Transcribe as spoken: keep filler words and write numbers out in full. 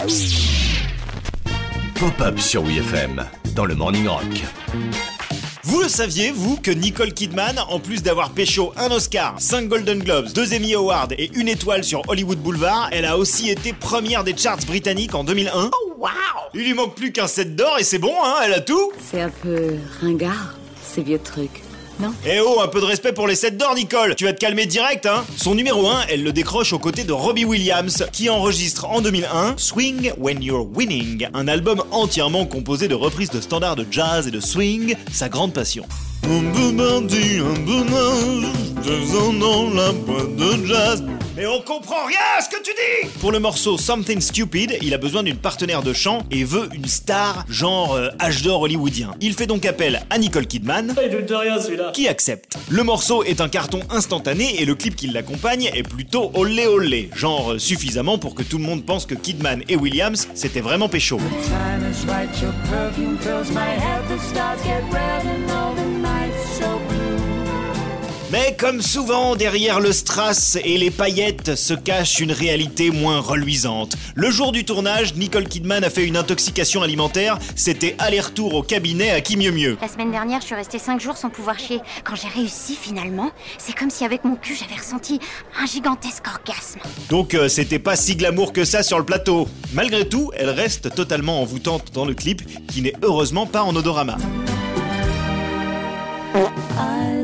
Pop-up sur W F M, dans le Morning Rock. Vous le saviez, vous, que Nicole Kidman, en plus d'avoir pécho un Oscar, cinq Golden Globes, deux Emmy Awards et une étoile sur Hollywood Boulevard, elle a aussi été première des charts britanniques en deux mille un. Oh wow! Il lui manque plus qu'un set d'or et c'est bon, hein, elle a tout. C'est un peu ringard, ces vieux trucs. Non. Eh oh, un peu de respect pour les sets d'or, Nicole. Tu vas te calmer direct, hein. Son numéro un, elle le décroche aux côtés de Robbie Williams, qui enregistre en deux mille un Swing When You're Winning, un album entièrement composé de reprises de standards de jazz et de swing, sa grande passion. Mais on comprend rien à ce que tu dis! Pour le morceau Something Stupid, il a besoin d'une partenaire de chant et veut une star genre euh, âge d'or hollywoodien. Il fait donc appel à Nicole Kidman, Il doute de rien celui-là. qui accepte. Le morceau est un carton instantané et le clip qui l'accompagne est plutôt olé olé, genre euh, suffisamment pour que tout le monde pense que Kidman et Williams c'était vraiment pécho. Mais comme souvent, derrière le strass et les paillettes se cache une réalité moins reluisante. Le jour du tournage, Nicole Kidman a fait une intoxication alimentaire, c'était aller-retour au cabinet à qui mieux mieux. La semaine dernière, je suis restée cinq jours sans pouvoir chier. Quand j'ai réussi finalement, c'est comme si avec mon cul, j'avais ressenti un gigantesque orgasme. Donc euh, c'était pas si glamour que ça sur le plateau. Malgré tout, elle reste totalement envoûtante dans le clip, qui n'est heureusement pas en odorama. I